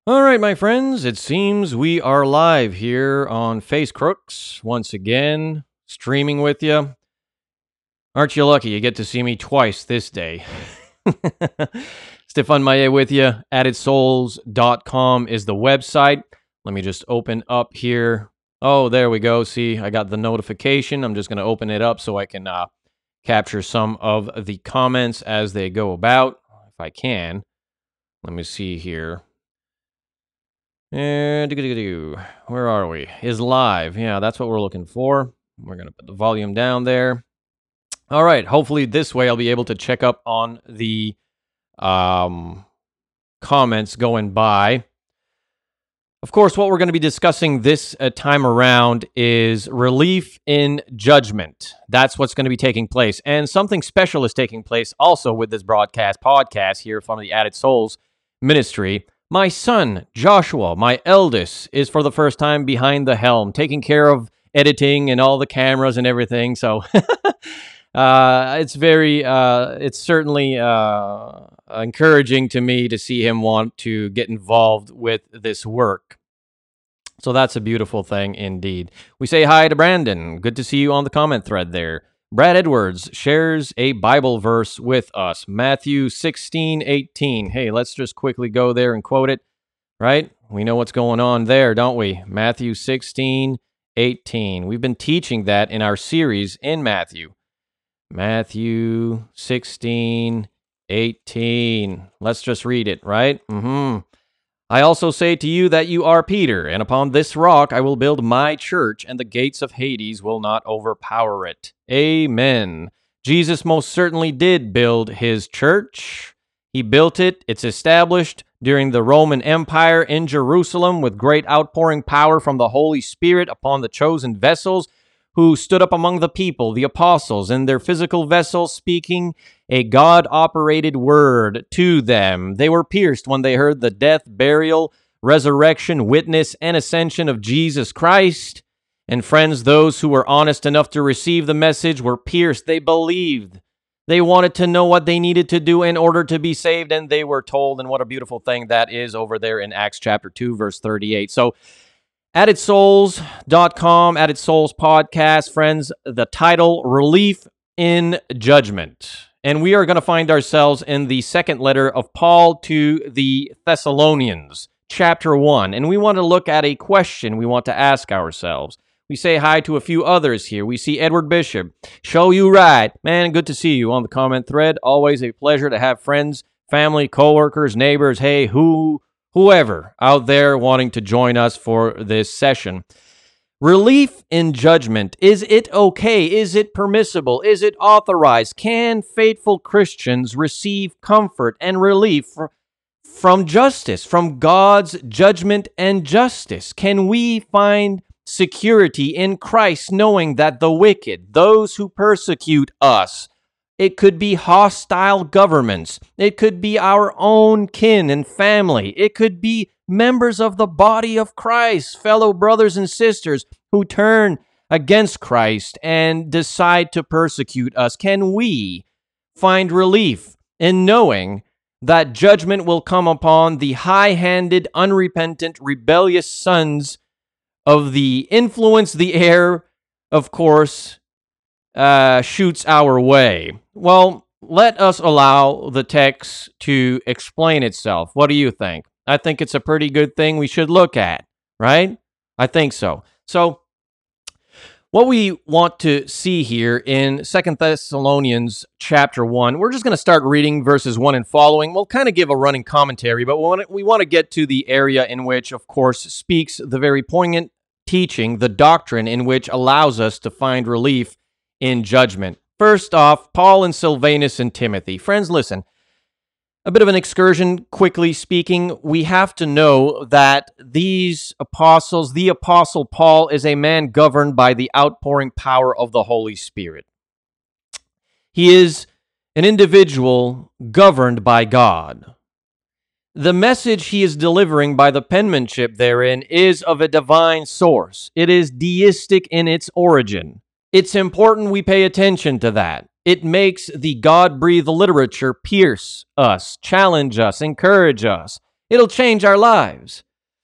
All right, my friends, it seems we are live here on Face Crooks once again, streaming with you. Aren't you lucky you get to see me twice this day? Stefan Maillet with you. AddedSouls.com is the website. Let me just open up here. Oh, there we go. See, I got the notification. I'm just going to open it up so I can capture some of the comments as they go about, if I can. Let me see here. Where are we? Is live. Yeah, that's what we're looking for. We're going to put the volume down there. All right. Hopefully this way I'll be able to check up on the comments going by. Of course, what we're going to be discussing this time around is relief in judgment. That's what's going to be taking place. And something special is taking place also with this podcast here from the Added Souls Ministry. My son, Joshua, my eldest, is for the first time behind the helm, taking care of editing and all the cameras and everything. So it's certainly encouraging to me to see him want to get involved with this work. So that's a beautiful thing indeed. We say hi to Brandon. Good to see you on the comment thread there. Brad Edwards shares a Bible verse with us, Matthew 16:18. Hey, let's just quickly go there and quote it, right? We know what's going on there, don't we? Matthew 16:18. We've been teaching that in our series in Matthew. Matthew 16:18. Let's just read it, right? I also say to you that you are Peter, and upon this rock I will build my church, and the gates of Hades will not overpower it. Amen. Jesus most certainly did build his church. He built it. It's established during the Roman Empire in Jerusalem with great outpouring power from the Holy Spirit upon the chosen vessels who stood up among the people, the apostles, in their physical vessels, speaking a God-operated word to them. They were pierced when they heard the death, burial, resurrection, witness, and ascension of Jesus Christ. And friends, those who were honest enough to receive the message were pierced. They believed. They wanted to know what they needed to do in order to be saved, and they were told. And what a beautiful thing that is over there in Acts chapter 2, verse 38. So, AddedSouls.com, Added Souls Podcast, friends, the title, Relief in Judgment. And we are going to find ourselves in the second letter of Paul to the Thessalonians, chapter 1. And we want to look at a question we want to ask ourselves. We say hi to a few others here. We see Edward Bishop. Show you right. Man, good to see you on the comment thread. Always a pleasure to have friends, family, coworkers, neighbors, hey, whoever out there wanting to join us for this session. Relief in judgment. Is it okay? Is it permissible? Is it authorized? Can faithful Christians receive comfort and relief from justice, from God's judgment and justice? Can we find security in Christ, knowing that the wicked, those who persecute us, it could be hostile governments, it could be our own kin and family, it could be members of the body of Christ, fellow brothers and sisters who turn against Christ and decide to persecute us. Can we find relief in knowing that judgment will come upon the high-handed, unrepentant, rebellious sons of the influence the air, of course, shoots our way? Well, let us allow the text to explain itself. What do you think? I think it's a pretty good thing we should look at, right? I think so. So, what we want to see here in 2 Thessalonians chapter 1, we're just going to start reading verses 1 and following. We'll kind of give a running commentary, but we want to get to the area in which, of course, speaks the very poignant teaching, the doctrine in which allows us to find relief in judgment. First off, Paul and Silvanus and Timothy. Friends, listen. A bit of an excursion, quickly speaking. We have to know that these apostles, the Apostle Paul, is a man governed by the outpouring power of the Holy Spirit. He is an individual governed by God. The message he is delivering by the penmanship therein is of a divine source. It is deistic in its origin. It's important we pay attention to that. It makes the God-breathed literature pierce us, challenge us, encourage us. It'll change our lives.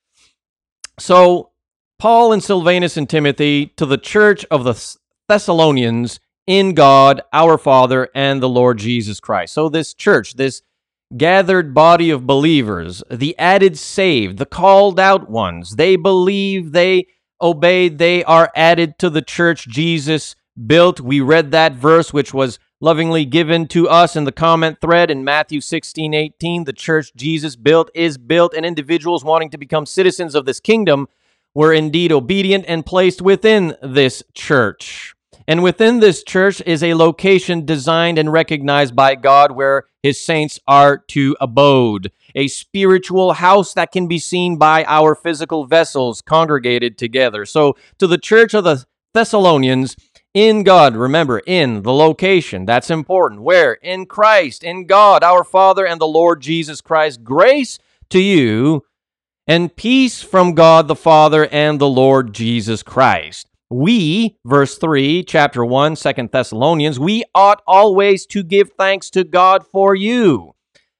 So, Paul and Silvanus and Timothy to the church of the Thessalonians in God, our Father, and the Lord Jesus Christ. So this church, this gathered body of believers, the added saved, the called out ones, they believe, they obeyed, they are added to the church Jesus built. We read that verse, which was lovingly given to us in the comment thread in Matthew 16:18. The church Jesus built is built, and individuals wanting to become citizens of this kingdom were indeed obedient and placed within this church. And within this church is a location designed and recognized by God where his saints are to abode, a spiritual house that can be seen by our physical vessels congregated together. So to the church of the Thessalonians, in God, remember, in the location, that's important. Where? In Christ, in God, our Father, and the Lord Jesus Christ. Grace to you and peace from God the Father and the Lord Jesus Christ. We, verse 3, chapter 1, 2 Thessalonians, we ought always to give thanks to God for you,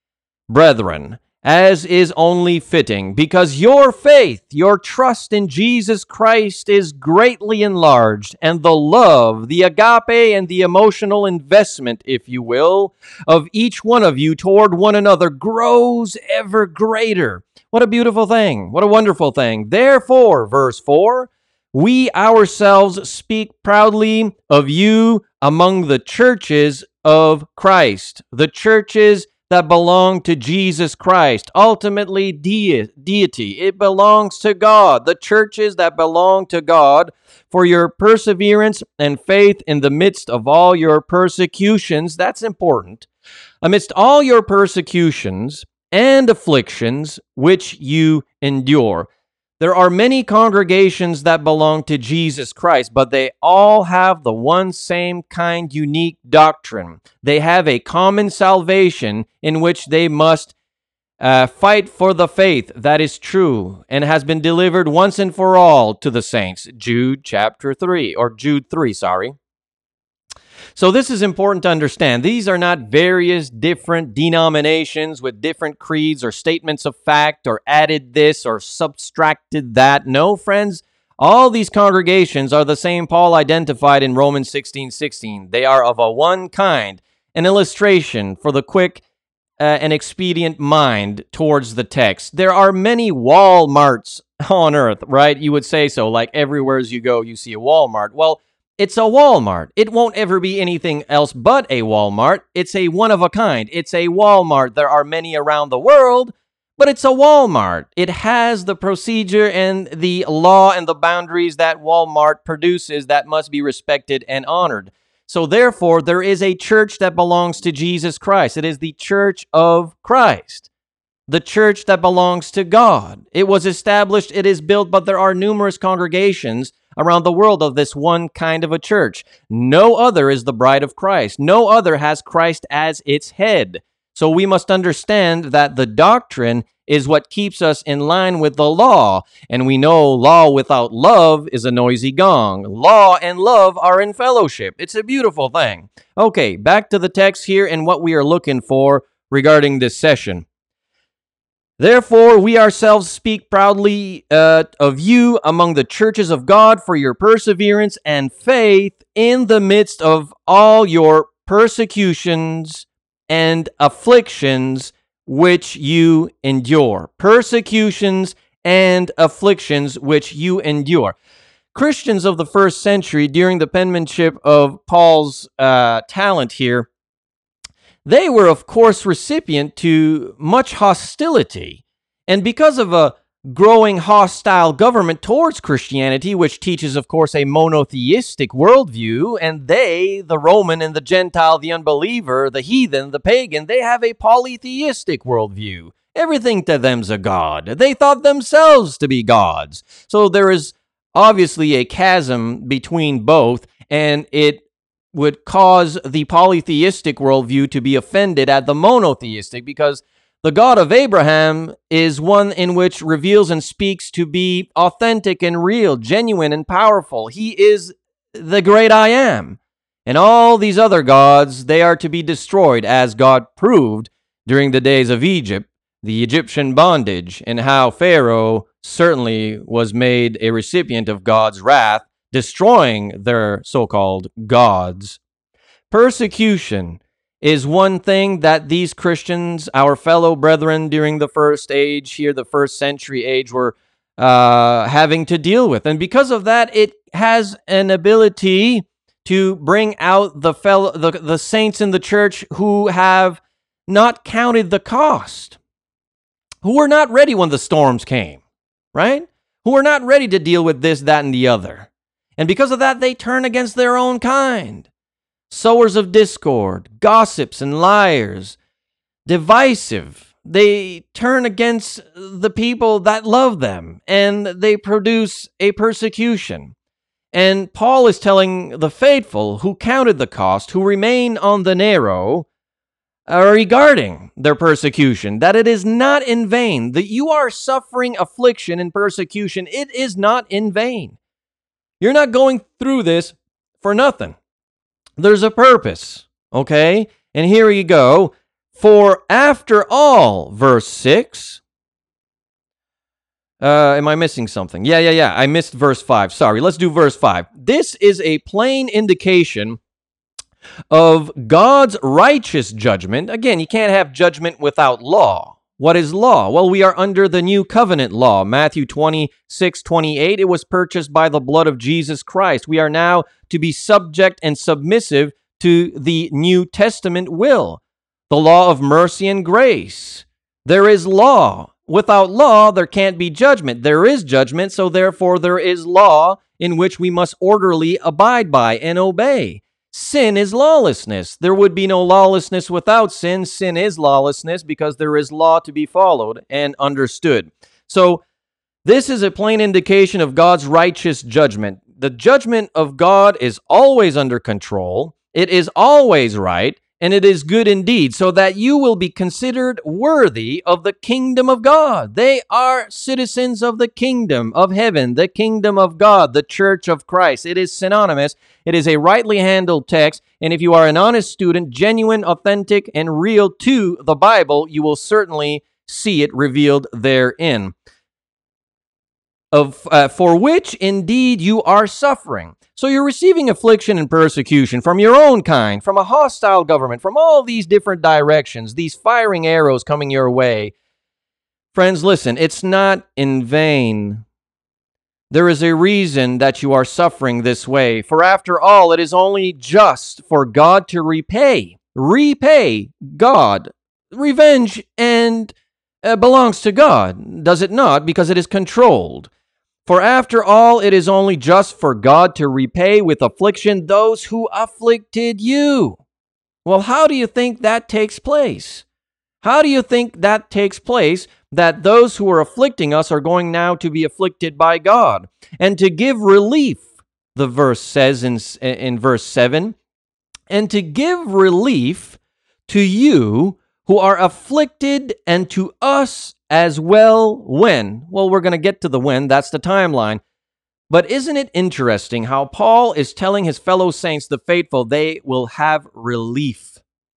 brethren, as is only fitting, because your faith, your trust in Jesus Christ is greatly enlarged, and the love, the agape, and the emotional investment, if you will, of each one of you toward one another grows ever greater. What a beautiful thing. What a wonderful thing. Therefore, verse 4, we ourselves speak proudly of you among the churches of Christ, the churches that belong to Jesus Christ, ultimately deity. It belongs to God, the churches that belong to God, for your perseverance and faith in the midst of all your persecutions. That's important. Amidst all your persecutions and afflictions which you endure. There are many congregations that belong to Jesus Christ, but they all have the one same kind unique doctrine. They have a common salvation in which they must fight for the faith that is true and has been delivered once and for all to the saints. Jude 3, sorry. So this is important to understand. These are not various different denominations with different creeds or statements of fact or added this or subtracted that. No, friends, all these congregations are the same Paul identified in Romans 16:16. They are of a one kind, an illustration for the quick and expedient mind towards the text. There are many Walmarts on earth, right? You would say so, like everywhere as you go, you see a Walmart. Well, it's a Walmart. It won't ever be anything else but a Walmart. It's a one-of-a-kind. It's a Walmart. There are many around the world, but it's a Walmart. It has the procedure and the law and the boundaries that Walmart produces that must be respected and honored. So therefore, there is a church that belongs to Jesus Christ. It is the church of Christ, the church that belongs to God. It was established, it is built, but there are numerous congregations around the world of this one kind of a church. No other is the bride of Christ. No other has Christ as its head. So we must understand that the doctrine is what keeps us in line with the law. And we know law without love is a noisy gong. Law and love are in fellowship. It's a beautiful thing. Okay, back to the text here and what we are looking for regarding this session. Therefore, we ourselves speak proudly of you among the churches of God for your perseverance and faith in the midst of all your persecutions and afflictions which you endure. Persecutions and afflictions which you endure. Christians of the first century, during the penmanship of Paul's talent here, they were, of course, recipient to much hostility. And because of a growing hostile government towards Christianity, which teaches, of course, a monotheistic worldview, and they, the Roman and the Gentile, the unbeliever, the heathen, the pagan, they have a polytheistic worldview. Everything to them's a god. They thought themselves to be gods. So there is obviously a chasm between both, and it would cause the polytheistic worldview to be offended at the monotheistic, because the God of Abraham is one in which reveals and speaks to be authentic and real, genuine and powerful. He is the great I am. And all these other gods, they are to be destroyed, as God proved during the days of Egypt, the Egyptian bondage, and how Pharaoh certainly was made a recipient of God's wrath, destroying their so-called gods. Persecution is one thing that these Christians, our fellow brethren during the first age here, the first century age, were having to deal with. And because of that, it has an ability to bring out the saints in the church who have not counted the cost, who were not ready when the storms came, right? Who were not ready to deal with this, that, and the other. And because of that, they turn against their own kind. Sowers of discord, gossips and liars, divisive. They turn against the people that love them, and they produce a persecution. And Paul is telling the faithful who counted the cost, who remain on the narrow, regarding their persecution, that it is not in vain, that you are suffering affliction and persecution. It is not in vain. You're not going through this for nothing. There's a purpose, okay? And here you go. For after all, verse 6. Am I missing something? Yeah. I missed verse 5. Sorry, let's do verse 5. This is a plain indication of God's righteous judgment. Again, you can't have judgment without law. What is law? Well, we are under the new covenant law. Matthew 26:28, it was purchased by the blood of Jesus Christ. We are now to be subject and submissive to the New Testament will, the law of mercy and grace. There is law. Without law, there can't be judgment. There is judgment, so therefore there is law in which we must orderly abide by and obey. Sin is lawlessness. There would be no lawlessness without sin. Sin is lawlessness because there is law to be followed and understood. So this is a plain indication of God's righteous judgment. The judgment of God is always under control. It is always right, and it is good indeed, so that you will be considered worthy of the kingdom of God. They are citizens of the kingdom of heaven, the kingdom of God, the church of Christ. It is synonymous. It is a rightly handled text, and if you are an honest student, genuine, authentic, and real to the Bible, you will certainly see it revealed therein. For which indeed you are suffering. So you're receiving affliction and persecution from your own kind, from a hostile government, from all these different directions, these firing arrows coming your way. Friends, listen, it's not in vain. There is a reason that you are suffering this way. For after all, it is only just for God to repay God. Revenge and belongs to God, does it not? Because it is controlled. For after all, it is only just for God to repay with affliction those who afflicted you. Well, how do you think that takes place? How do you think that takes place, that those who are afflicting us are going now to be afflicted by God? And to give relief, the verse says in verse 7, and to give relief to you who are afflicted, and to us as well. When? Well, we're going to get to the when. That's the timeline. But isn't it interesting how Paul is telling his fellow saints, the faithful, they will have relief?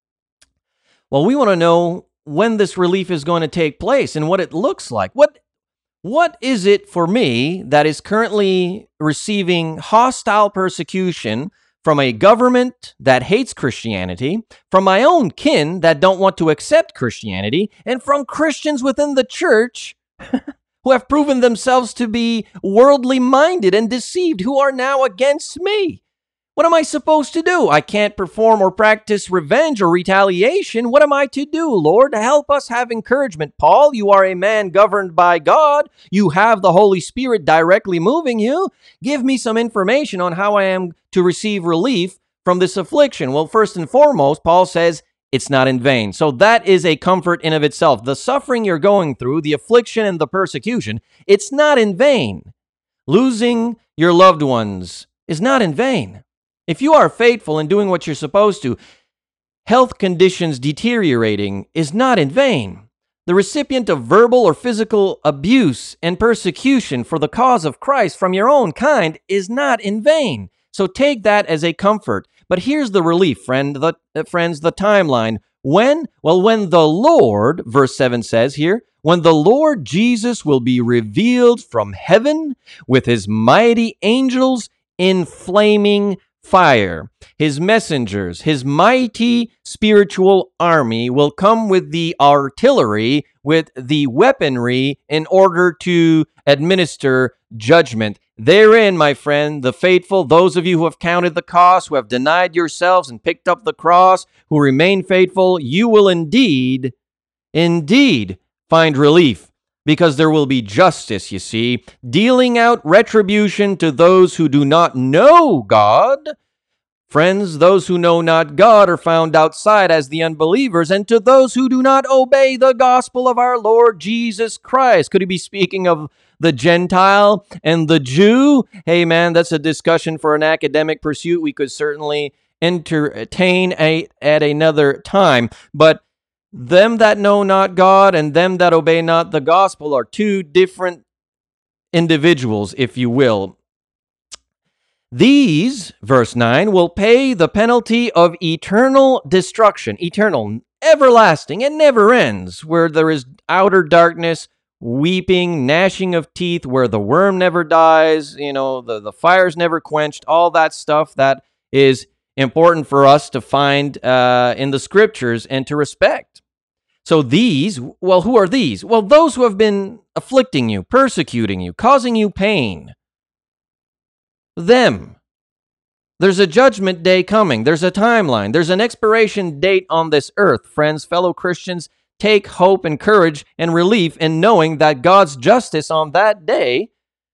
Well, we want to know when this relief is going to take place and what it looks like. What is it for me that is currently receiving hostile persecution from a government that hates Christianity, from my own kin that don't want to accept Christianity, and from Christians within the church who have proven themselves to be worldly minded and deceived, who are now against me? What am I supposed to do? I can't perform or practice revenge or retaliation. What am I to do, Lord? Help us have encouragement. Paul, you are a man governed by God. You have the Holy Spirit directly moving you. Give me some information on how I am to receive relief from this affliction. Well, first and foremost, Paul says it's not in vain. So that is a comfort in of itself. The suffering you're going through, the affliction and the persecution, it's not in vain. Losing your loved ones is not in vain. If you are faithful in doing what you're supposed to, health conditions deteriorating is not in vain. The recipient of verbal or physical abuse and persecution for the cause of Christ from your own kind is not in vain. So take that as a comfort. But here's the relief, friends, the timeline. When? Well, when the Lord, verse 7 says here, when the Lord Jesus will be revealed from heaven with his mighty angels in flaming fire. His messengers, his mighty spiritual army will come with the artillery, with the weaponry in order to administer judgment. Therein, my friend, the faithful, those of you who have counted the cost, who have denied yourselves and picked up the cross, who remain faithful, you will indeed find relief, because there will be justice, you see, dealing out retribution to those who do not know God. Friends, those who know not God are found outside as the unbelievers, and to those who do not obey the gospel of our Lord Jesus Christ. Could he be speaking of the Gentile and the Jew? Hey, man, that's a discussion for an academic pursuit we could certainly entertain at another time. But them that know not God and them that obey not the gospel are two different individuals, if you will. These, verse 9, will pay the penalty of eternal destruction, eternal, everlasting, it never ends, where there is outer darkness, weeping, gnashing of teeth, where the worm never dies, the fire's never quenched, all that stuff that is important for us to find in the scriptures and to respect. So these, well, who are these? Well, those who have been afflicting you, persecuting you, causing you pain. Them. There's a judgment day coming. There's a timeline. There's an expiration date on this earth. Friends, fellow Christians, take hope and courage and relief in knowing that God's justice on that day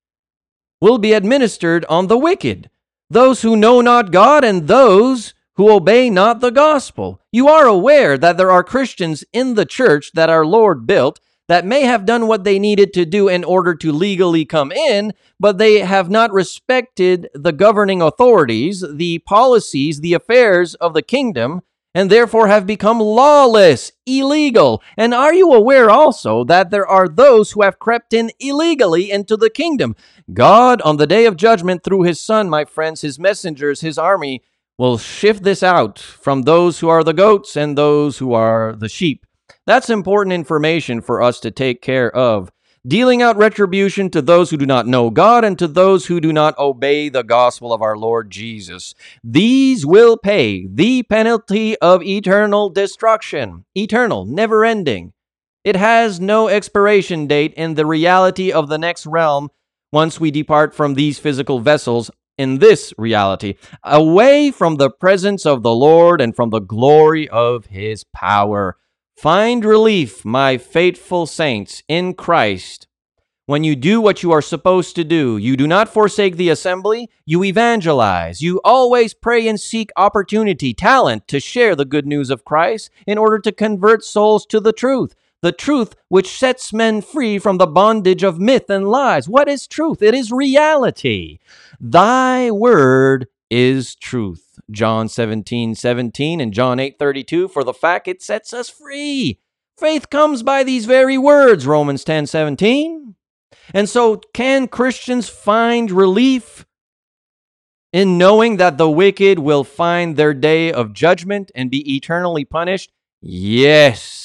will be administered on the wicked, those who know not God and those who obey not the gospel. You are aware that there are Christians in the church that our Lord built that may have done what they needed to do in order to legally come in, but they have not respected the governing authorities, the policies, the affairs of the kingdom, and therefore have become lawless, illegal. And are you aware also that there are those who have crept in illegally into the kingdom? God, on the day of judgment, through his Son, my friends, his messengers, his army, will shift this out from those who are the goats and those who are the sheep. That's important information for us to take care of. Dealing out retribution to those who do not know God and to those who do not obey the gospel of our Lord Jesus. These will pay the penalty of eternal destruction. Eternal, never ending. It has no expiration date in the reality of the next realm once we depart from these physical vessels in this reality, away from the presence of the Lord and from the glory of his power. Find relief, my faithful saints, in Christ. When you do what you are supposed to do, you do not forsake the assembly, you evangelize. You always pray and seek opportunity, talent to share the good news of Christ in order to convert souls to the truth which sets men free from the bondage of myth and lies. What is truth? It is reality. Thy word is truth. John 17:17 and John 8:32, for the fact it sets us free. Faith comes by these very words, Romans 10:17. And so can Christians find relief in knowing that the wicked will find their day of judgment and be eternally punished? Yes.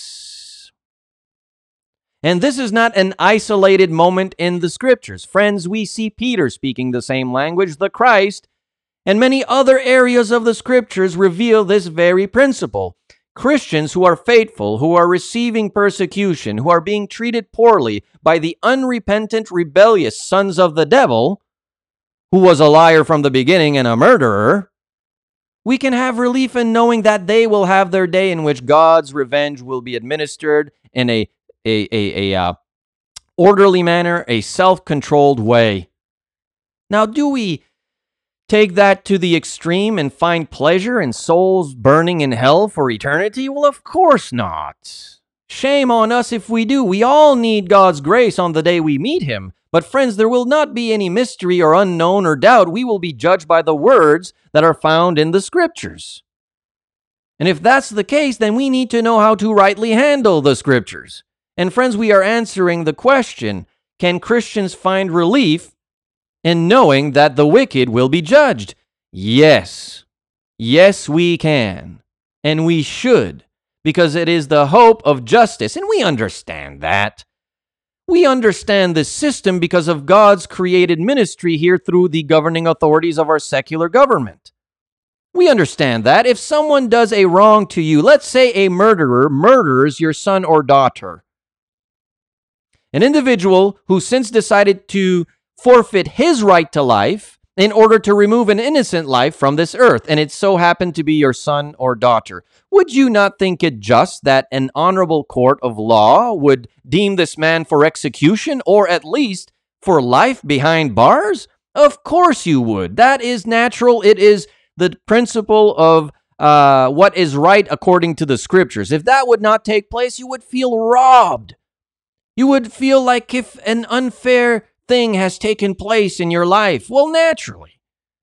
And this is not an isolated moment in the scriptures. Friends, we see Peter speaking the same language, the Christ, and many other areas of the scriptures reveal this very principle. Christians who are faithful, who are receiving persecution, who are being treated poorly by the unrepentant, rebellious sons of the devil, who was a liar from the beginning and a murderer, we can have relief in knowing that they will have their day in which God's revenge will be administered in a orderly manner, a self-controlled way. Now, do we take that to the extreme and find pleasure in souls burning in hell for eternity? Well, of course not. Shame on us if we do. We all need God's grace on the day we meet him. But friends, there will not be any mystery or unknown or doubt. We will be judged by the words that are found in the scriptures. And if that's the case, then we need to know how to rightly handle the scriptures. And friends, we are answering the question, can Christians find relief in knowing that the wicked will be judged? Yes. Yes, we can. And we should. because it is the hope of justice. And we understand that. We understand this system because of God's created ministry here through the governing authorities of our secular government. We understand that if someone does a wrong to you, let's say a murderer murders your son or daughter, an individual who since decided to forfeit his right to life in order to remove an innocent life from this earth, and it so happened to be your son or daughter, would you not think it just that an honorable court of law would deem this man for execution, or at least for life behind bars? Of course you would. That is natural. It is the principle of what is right according to the scriptures. If that would not take place, you would feel robbed. You would feel like if an unfair thing has taken place in your life. Well, naturally.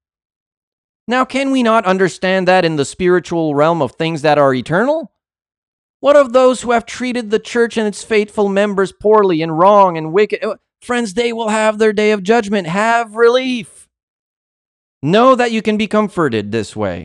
Now, can we not understand that in the spiritual realm of things that are eternal? What of those who have treated the church and its faithful members poorly and wrong and wicked? Friends, they will have their day of judgment. Have relief. Know that you can be comforted this way.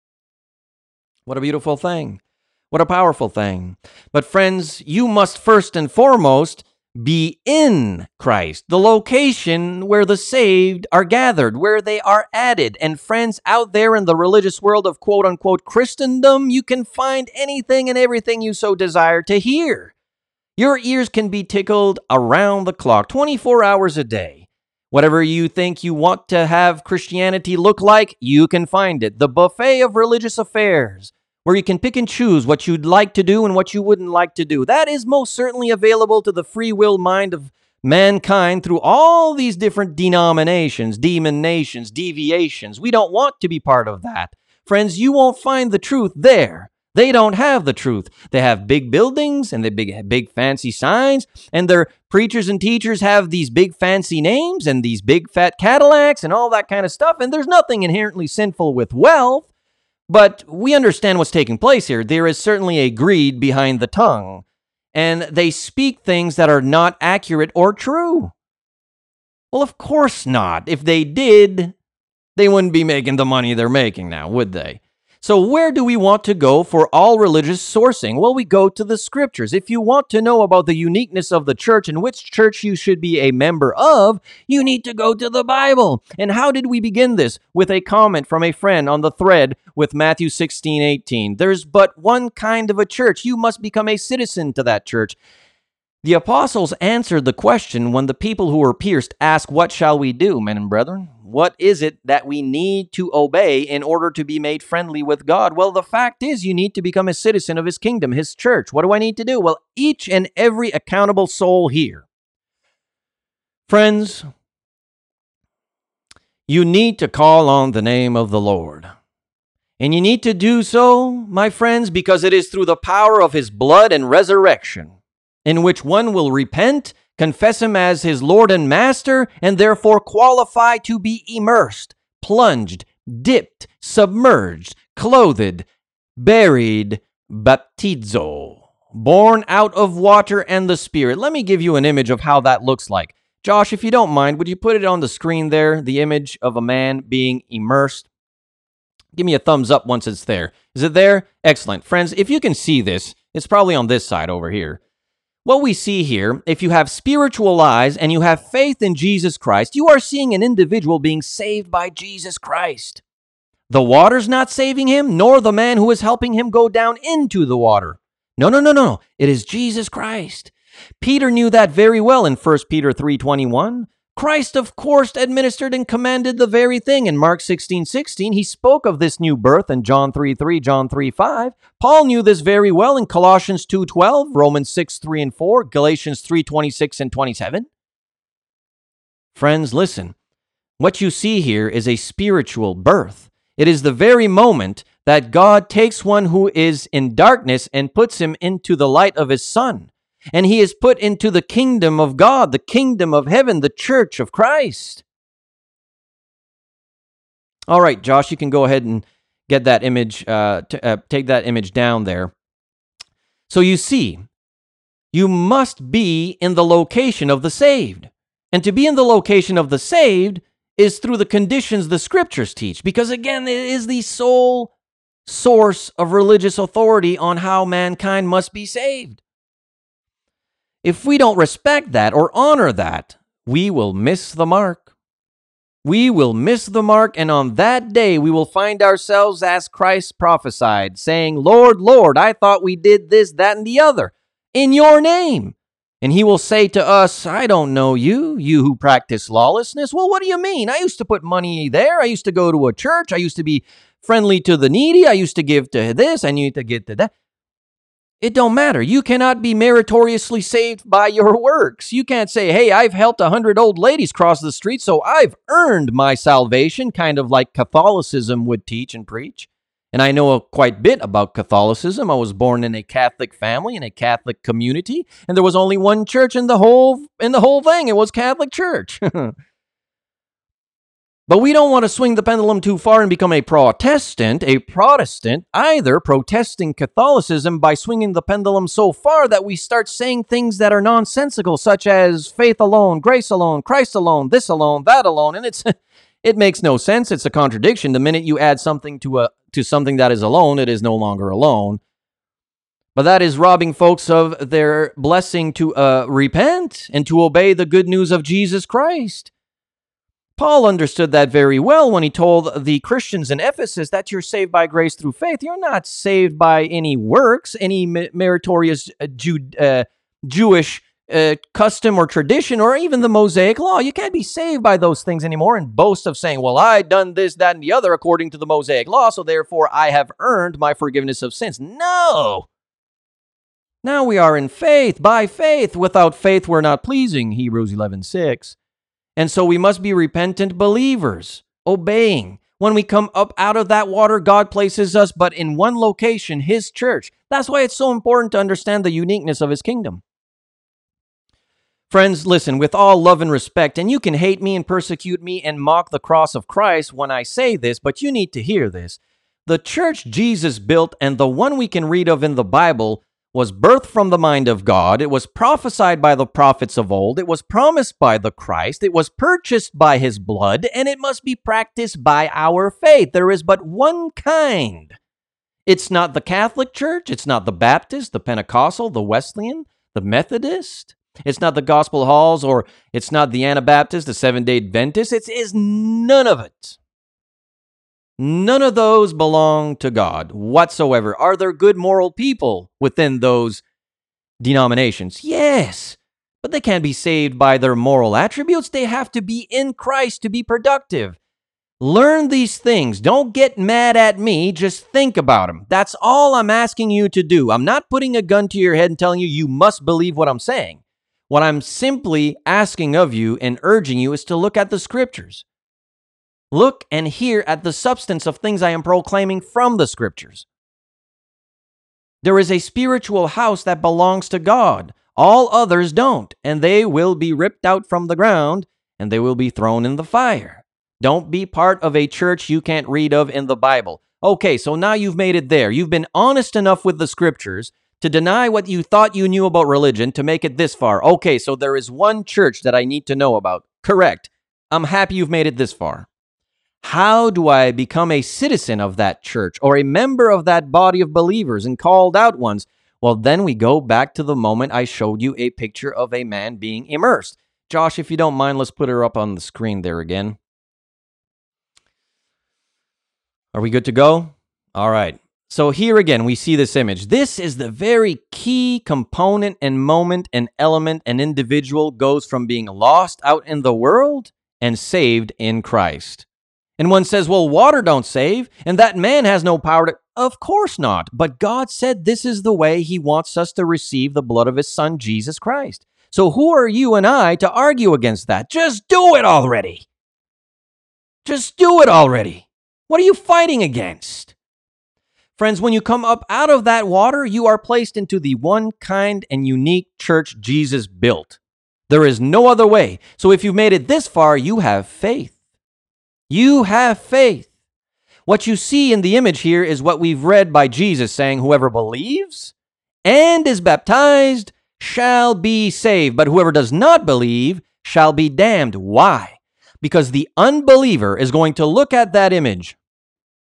What a beautiful thing. What a powerful thing. But friends, you must first and foremost be in Christ, the location where the saved are gathered, where they are added. And friends, out there in the religious world of quote-unquote Christendom, you can find anything and everything you so desire to hear. Your ears can be tickled around the clock, 24 hours a day. Whatever you think you want to have Christianity look like, you can find it. The buffet of religious affairs, where you can pick and choose what you'd like to do and what you wouldn't like to do. That is most certainly available to the free will mind of mankind through all these different denominations, demon nations, deviations. We don't want to be part of that. Friends, you won't find the truth there. They don't have the truth. They have big buildings and they big fancy signs, and their preachers and teachers have these big fancy names and these big fat Cadillacs and all that kind of stuff, and there's nothing inherently sinful with wealth, but we understand what's taking place here. There is certainly a greed behind the tongue, and they speak things that are not accurate or true. Well, of course not. If they did, they wouldn't be making the money they're making now, would they? So where do we want to go for all religious sourcing? Well, we go to the scriptures. If you want to know about the uniqueness of the church and which church you should be a member of, you need to go to the Bible. And how did we begin this? With a comment from a friend on the thread with Matthew 16:18. There's but one kind of a church. You must become a citizen to that church. The apostles answered the question when the people who were pierced asked, "What shall we do, men and brethren? What is it that we need to obey in order to be made friendly with God?" Well, the fact is you need to become a citizen of his kingdom, his church. What do I need to do? Well, each and every accountable soul here. Friends, you need to call on the name of the Lord. And you need to do so, my friends, because it is through the power of his blood and resurrection, in which one will repent, confess him as his Lord and Master, and therefore qualify to be immersed, plunged, dipped, submerged, clothed, buried, baptizo, born out of water and the Spirit. Let me give you an image of how that looks like. Josh, if you don't mind, would you put it on the screen there, the image of a man being immersed? Give me a thumbs up once it's there. Is it there? Excellent. Friends, if you can see this, it's probably on this side over here. What we see here, if you have spiritual eyes and you have faith in Jesus Christ, you are seeing an individual being saved by Jesus Christ. The water's not saving him, nor the man who is helping him go down into the water. No. It is Jesus Christ. Peter knew that very well in 1 Peter 3:21. Christ, of course, administered and commanded the very thing. In Mark 16:16, he spoke of this new birth in John 3:3, John 3:5. Paul knew this very well in Colossians 2:12, Romans 6:3 and 4, Galatians 3:26 and 27. Friends, listen. What you see here is a spiritual birth. It is the very moment that God takes one who is in darkness and puts him into the light of his Son. And he is put into the kingdom of God, the kingdom of heaven, the church of Christ. All right, Josh, you can go ahead and get that image, take that image down there. So you see, you must be in the location of the saved. And to be in the location of the saved is through the conditions the scriptures teach. Because again, it is the sole source of religious authority on how mankind must be saved. If we don't respect that or honor that, we will miss the mark. We will miss the mark, and on that day we will find ourselves as Christ prophesied, saying, Lord, Lord, I thought we did this, that, and the other in your name. And he will say to us, I don't know you, you who practice lawlessness. Well, what do you mean? I used to put money there. I used to go to a church. I used to be friendly to the needy. I used to give to this. I need to give to that. It don't matter. You cannot be meritoriously saved by your works. You can't say, hey, I've helped 100 old ladies cross the street, so I've earned my salvation, kind of like Catholicism would teach and preach. And I know quite a bit about Catholicism. I was born in a Catholic family, in a Catholic community, and there was only one church in the whole thing. It was Catholic Church. But we don't want to swing the pendulum too far and become a Protestant, either protesting Catholicism by swinging the pendulum so far that we start saying things that are nonsensical, such as faith alone, grace alone, Christ alone, this alone, that alone, and it makes no sense. It's a contradiction. The minute you add something to something that is alone, it is no longer alone. But that is robbing folks of their blessing to repent and to obey the good news of Jesus Christ. Paul understood that very well when he told the Christians in Ephesus that you're saved by grace through faith. You're not saved by any works, any meritorious Jewish custom or tradition, or even the Mosaic law. You can't be saved by those things anymore and boast of saying, well, I done this, that, and the other according to the Mosaic law, so therefore I have earned my forgiveness of sins. No! Now we are in faith, by faith. Without faith, we're not pleasing, Hebrews 11:6. And so we must be repentant believers, obeying. When we come up out of that water, God places us but in one location, his church. That's why it's so important to understand the uniqueness of his kingdom. Friends, listen, with all love and respect, and you can hate me and persecute me and mock the cross of Christ when I say this, but you need to hear this. The church Jesus built and the one we can read of in the Bible was birthed from the mind of God. It was prophesied by the prophets of old. It was promised by the Christ. It was purchased by his blood, and it must be practiced by our faith. There is but one kind. It's not the Catholic Church. It's not the Baptist, the Pentecostal, the Wesleyan, the Methodist. It's not the Gospel Halls, or it's not the Anabaptist, the Seventh-day Adventist. It is none of it. None of those belong to God whatsoever. Are there good moral people within those denominations? Yes, but they can't be saved by their moral attributes. They have to be in Christ to be productive. Learn these things. Don't get mad at me. Just think about them. That's all I'm asking you to do. I'm not putting a gun to your head and telling you you must believe what I'm saying. What I'm simply asking of you and urging you is to look at the scriptures. Look and hear at the substance of things I am proclaiming from the scriptures. There is a spiritual house that belongs to God. All others don't, and they will be ripped out from the ground, and they will be thrown in the fire. Don't be part of a church you can't read of in the Bible. Okay, so now you've made it there. You've been honest enough with the scriptures to deny what you thought you knew about religion to make it this far. Okay, so there is one church that I need to know about. Correct. I'm happy you've made it this far. How do I become a citizen of that church or a member of that body of believers and called out ones? Well, then we go back to the moment I showed you a picture of a man being immersed. Josh, if you don't mind, let's put her up on the screen there again. Are we good to go? All right. So here again, we see this image. This is the very key component and moment and element an individual goes from being lost out in the world and saved in Christ. And one says, well, water don't save, and that man has no power to... Of course not. But God said this is the way he wants us to receive the blood of his son, Jesus Christ. So who are you and I to argue against that? Just do it already. Just do it already. What are you fighting against? Friends, when you come up out of that water, you are placed into the one kind and unique church Jesus built. There is no other way. So if you've made it this far, you have faith. You have faith. What you see in the image here is what we've read by Jesus saying, whoever believes and is baptized shall be saved, but whoever does not believe shall be damned. Why? Because the unbeliever is going to look at that image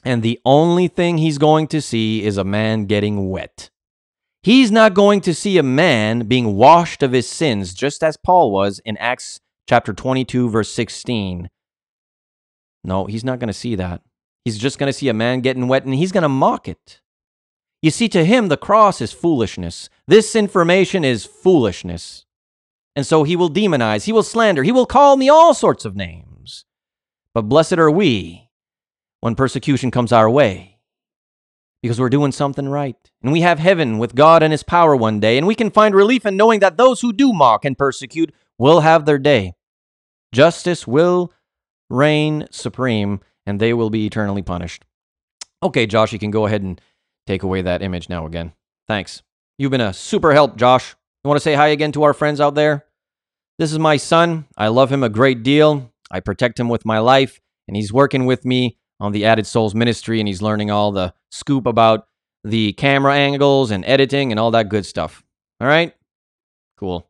And the only thing he's going to see is a man getting wet. He's not going to see a man being washed of his sins, just as Paul was in Acts chapter 22, verse 16. No, he's not going to see that. He's just going to see a man getting wet, and he's going to mock it. You see, to him, the cross is foolishness. This information is foolishness. And so he will demonize, he will slander, he will call me all sorts of names. But blessed are we when persecution comes our way, because we're doing something right. And we have heaven with God and his power one day, and we can find relief in knowing that those who do mock and persecute will have their day. Justice will reign supreme, and they will be eternally punished. Okay, Josh, you can go ahead and take away that image now again. Thanks. You've been a super help, Josh. You want to say hi again to our friends out there? This is my son. I love him a great deal. I protect him with my life, and he's working with me on the Added Souls ministry, and he's learning all the scoop about the camera angles and editing and all that good stuff. All right? Cool.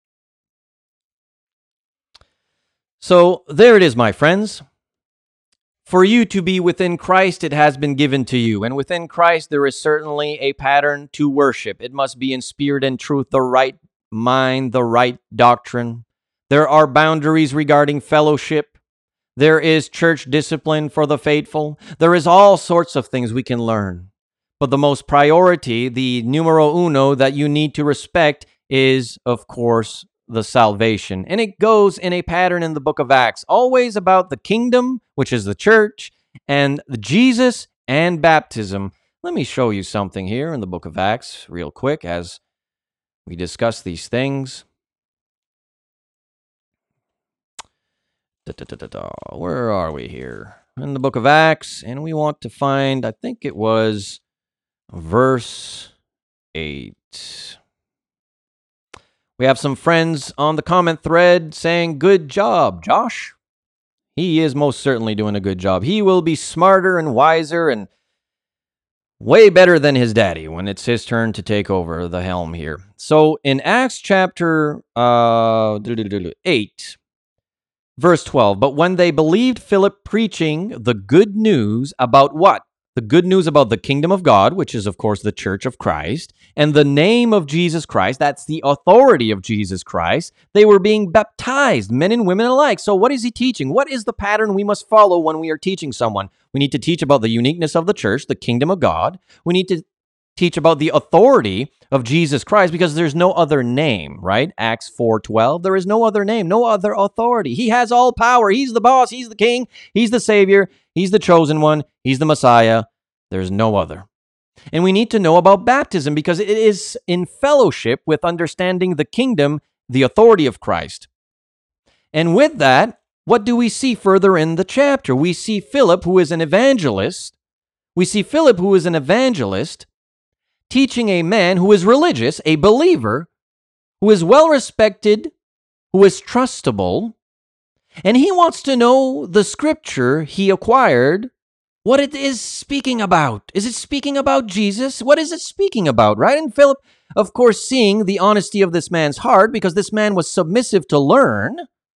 So there it is, my friends. For you to be within Christ, it has been given to you. And within Christ, there is certainly a pattern to worship. It must be in spirit and truth, the right mind, the right doctrine. There are boundaries regarding fellowship. There is church discipline for the faithful. There is all sorts of things we can learn. But the most priority, the numero uno that you need to respect is, of course, the salvation. And it goes in a pattern in the book of Acts, always about the kingdom, which is the church, and Jesus and baptism. Let me show you something here in the book of Acts real quick as we discuss these things. Where are we here? In the book of Acts, and we want to find, I think it was verse 8. We have some friends on the comment thread saying, good job, Josh. He is most certainly doing a good job. He will be smarter and wiser and way better than his daddy when it's his turn to take over the helm here. So in Acts chapter 8, verse 12, but when they believed Philip preaching the good news about what? The good news about the kingdom of God, which is, of course, the church of Christ, and the name of Jesus Christ, that's the authority of Jesus Christ, they were being baptized, men and women alike. So what is he teaching? What is the pattern we must follow when we are teaching someone? We need to teach about the uniqueness of the church, the kingdom of God. We need to teach about the authority of Jesus Christ because there's no other name, right? Acts 4:12, there is no other name, no other authority. He has all power. He's the boss. He's the king. He's the savior. He's the chosen one. He's the Messiah. There's no other. And we need to know about baptism because it is in fellowship with understanding the kingdom, the authority of Christ. And with that, what do we see further in the chapter? We see Philip, who is an evangelist. We see Philip, who is an evangelist, teaching a man who is religious, a believer, who is well-respected, who is trustable, and he wants to know the scripture he acquired, what it is speaking about. Is it speaking about Jesus? What is it speaking about, right? And Philip, of course, seeing the honesty of this man's heart, because this man was submissive to learn.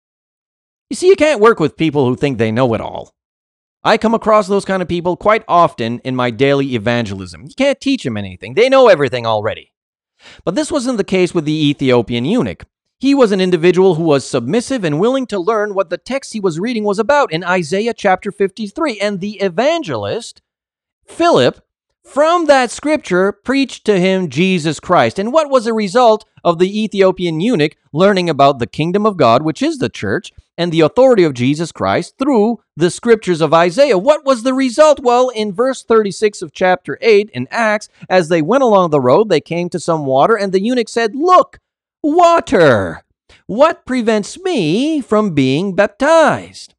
You see, you can't work with people who think they know it all. I come across those kind of people quite often in my daily evangelism. You can't teach them anything. They know everything already. But this wasn't the case with the Ethiopian eunuch. He was an individual who was submissive and willing to learn what the text he was reading was about in Isaiah chapter 53. And the evangelist, Philip, from that scripture, preached to him Jesus Christ. And what was the result of the Ethiopian eunuch learning about the kingdom of God, which is the church, and the authority of Jesus Christ through the scriptures of Isaiah? What was the result? Well, in verse 36 of chapter 8 in Acts, as they went along the road, they came to some water, and the eunuch said, "Look, water! What prevents me from being baptized?"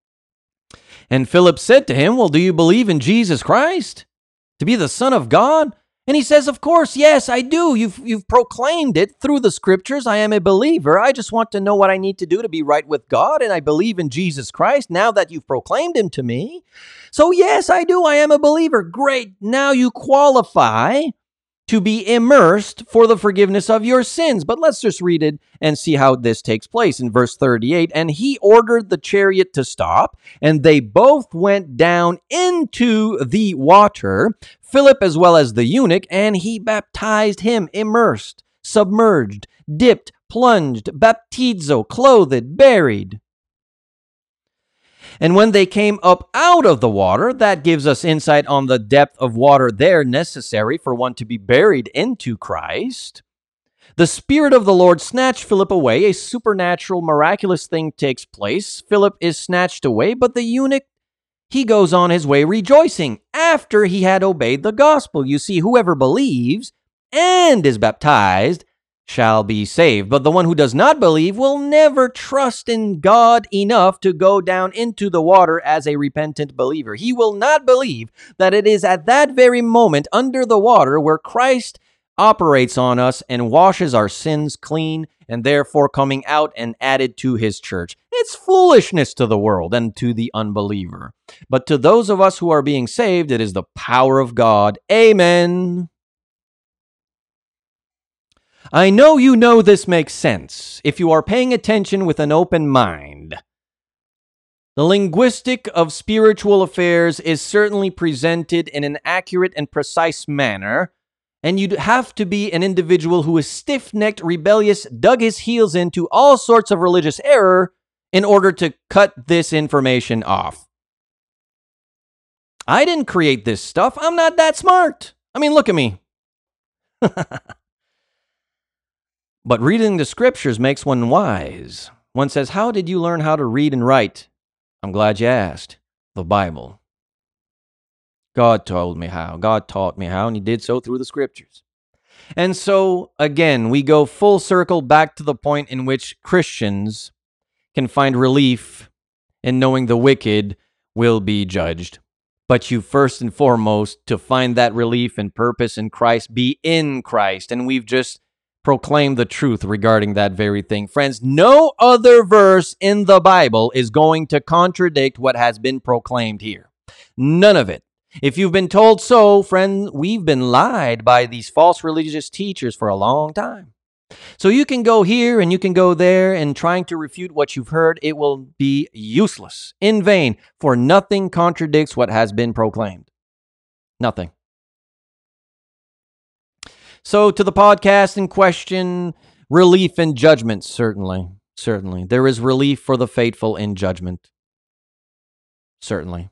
And Philip said to him, "Well, do you believe in Jesus Christ to be the Son of God?" And he says, "Of course, yes, I do. You've proclaimed it through the scriptures. I am a believer. I just want to know what I need to do to be right with God, and I believe in Jesus Christ now that you've proclaimed him to me. So yes, I do. I am a believer. Great. Now you qualify to be immersed for the forgiveness of your sins. But let's just read it and see how this takes place in verse 38. And he ordered the chariot to stop, and they both went down into the water, Philip as well as the eunuch, and he baptized him, immersed, submerged, dipped, plunged, baptizo, clothed, buried. And when they came up out of the water, that gives us insight on the depth of water there necessary for one to be buried into Christ. The Spirit of the Lord snatched Philip away. A supernatural, miraculous thing takes place. Philip is snatched away, but the eunuch, he goes on his way rejoicing after he had obeyed the gospel. You see, whoever believes and is baptized shall be saved. But the one who does not believe will never trust in God enough to go down into the water as a repentant believer. He will not believe that it is at that very moment under the water where Christ operates on us and washes our sins clean, and therefore coming out and added to his church. It's foolishness to the world and to the unbeliever. But to those of us who are being saved, it is the power of God. Amen. I know you know this makes sense if you are paying attention with an open mind. The linguistic of spiritual affairs is certainly presented in an accurate and precise manner, and you'd have to be an individual who is stiff-necked, rebellious, dug his heels into all sorts of religious error in order to cut this information off. I didn't create this stuff. I'm not that smart. I mean, look at me. But reading the scriptures makes one wise. One says, how did you learn how to read and write? I'm glad you asked. The Bible. God told me how. God taught me how, and he did so through the scriptures. And so, again, we go full circle back to the point in which Christians can find relief in knowing the wicked will be judged. But you first and foremost, to find that relief and purpose in Christ, be in Christ. And we've just proclaim the truth regarding that very thing. Friends, no other verse in the Bible is going to contradict what has been proclaimed here. None of it. If you've been told so, friend, we've been lied by these false religious teachers for a long time. So you can go here and you can go there and trying to refute what you've heard. It will be useless, in vain, for nothing contradicts what has been proclaimed. Nothing. So to the podcast in question, relief in judgment, certainly. There is relief for the faithful in judgment. Certainly.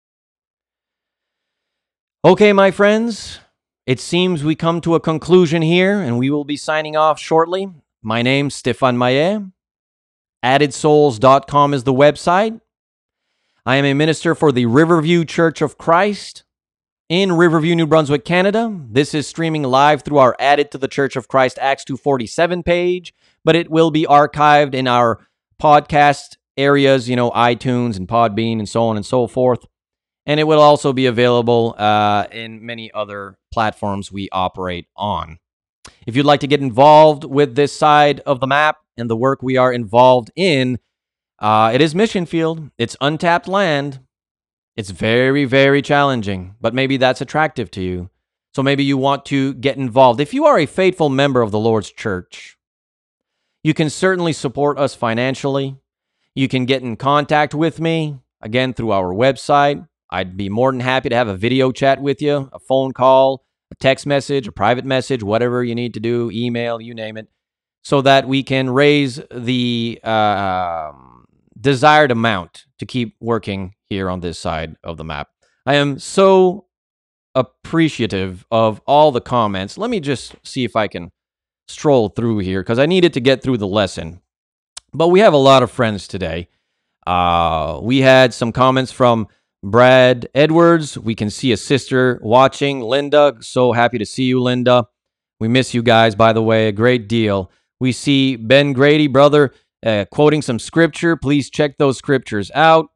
Okay, my friends, it seems we come to a conclusion here, and we will be signing off shortly. My name's Stefan Maillet. AddedSouls.com is the website. I am a minister for the Riverview Church of Christ in Riverview, New Brunswick, Canada. This is streaming live through our Added to the Church of Christ Acts 247 page, but it will be archived in our podcast areas, iTunes and Podbean and so on and so forth. And it will also be available in many other platforms we operate on. If you'd like to get involved with this side of the map and the work we are involved in, it is mission field. It's untapped land. It's very, very challenging, but maybe that's attractive to you. So maybe you want to get involved. If you are a faithful member of the Lord's church, you can certainly support us financially. You can get in contact with me, again, through our website. I'd be more than happy to have a video chat with you, a phone call, a text message, a private message, whatever you need to do, email, you name it, so that we can raise the desired amount to keep working here on this side of the map. I am so appreciative of all the comments. Let me just see if I can stroll through here because I needed to get through the lesson. But we have a lot of friends today. We had some comments from Brad Edwards. We can see a sister watching. Linda, so happy to see you, Linda. We miss you guys, by the way, a great deal. We see Ben Grady, brother, quoting some scripture. Please check those scriptures out.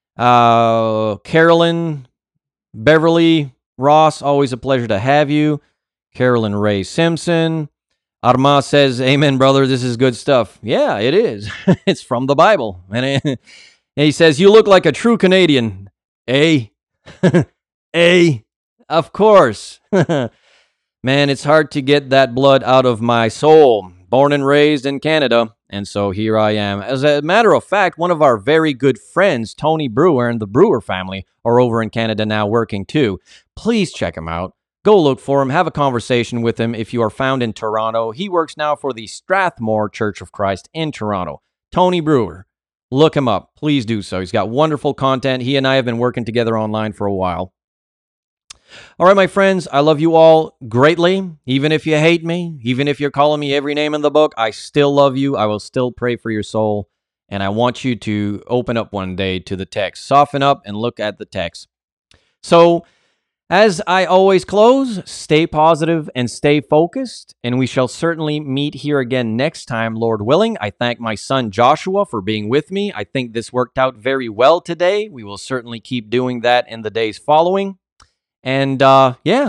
Carolyn, Beverly, Ross, always a pleasure to have you. Carolyn Ray Simpson. Arma says, amen, brother, this is good stuff. Yeah, it is. It's from the Bible. And he says, you look like a true Canadian. Of course. Man, it's hard to get that blood out of my soul. Born and raised in Canada, and so here I am. As a matter of fact, one of our very good friends, Tony Brewer, and the Brewer family are over in Canada now working too. Please check him out. Go look for him. Have a conversation with him if you are found in Toronto. He works now for the Strathmore Church of Christ in Toronto. Tony Brewer. Look him up. Please do so. He's got wonderful content. He and I have been working together online for a while. All right, my friends, I love you all greatly. Even if you hate me, even if you're calling me every name in the book, I still love you. I will still pray for your soul. And I want you to open up one day to the text. Soften up and look at the text. So, as I always close, stay positive and stay focused. And we shall certainly meet here again next time, Lord willing. I thank my son Joshua for being with me. I think this worked out very well today. We will certainly keep doing that in the days following. And yeah,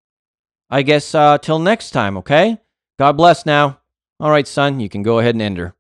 I guess till next time, okay? God bless now. All right, son, you can go ahead and enter.